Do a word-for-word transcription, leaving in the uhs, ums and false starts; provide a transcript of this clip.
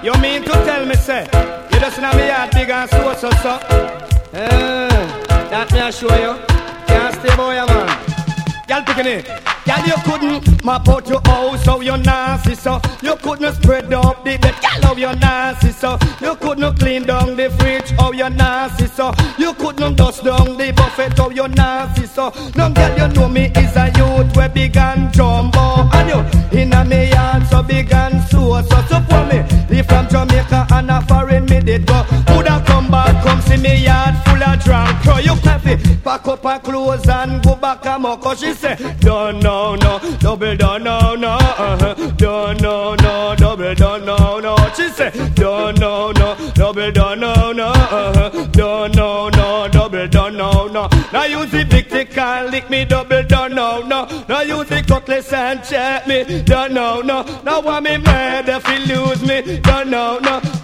You mean to tell me, say, you just know me yard big and so, so, so? Uh, that me I show you. Can't stay boy, man. Y'all picking it. Y'all, you couldn't map out your house, how you nasty, so you couldn't spread up the bed, y'all, how you nasty, so you couldn't clean down the fridge, how you nasty, so you couldn't dust down the buffet, how you nasty, so now girl, you know me is a youth where big and jumbo, and you in a me yard so big and so, so, so for me, leave from Jamaica and a foreign me did go, woulda come back, come see me yard full of drunk, so you have it, pack up her clothes and go back and more, cause she say, don't know. No, no, double down, no, no, uh-huh. Don't no, no, double down, no, no. She said, don't no, no, double down, no, no, uh-huh. Don't no, no, double down, no, no. Now use the big tick and lick me, double down, no, no. Now use the cutlass and check me, don't no, no. Now want me mad if you lose me, don't no, no.